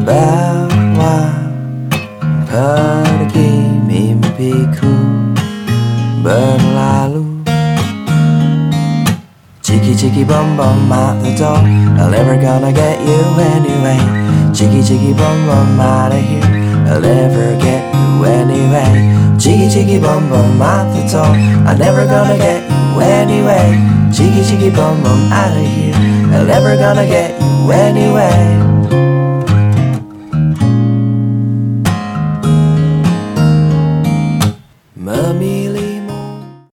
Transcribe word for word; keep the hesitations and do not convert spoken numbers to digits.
bawa pergi mimpiku berlalu. Cheeky cheeky bum bum out the door, I'm never gonna get you anyway. Cheeky cheeky bum bum out of here, I'll never get you anyway. Cheeky cheeky bum bum out the door, I'm never gonna get you anyway. Cheeky cheeky bum bum out of here, I'm never gonna get you anyway.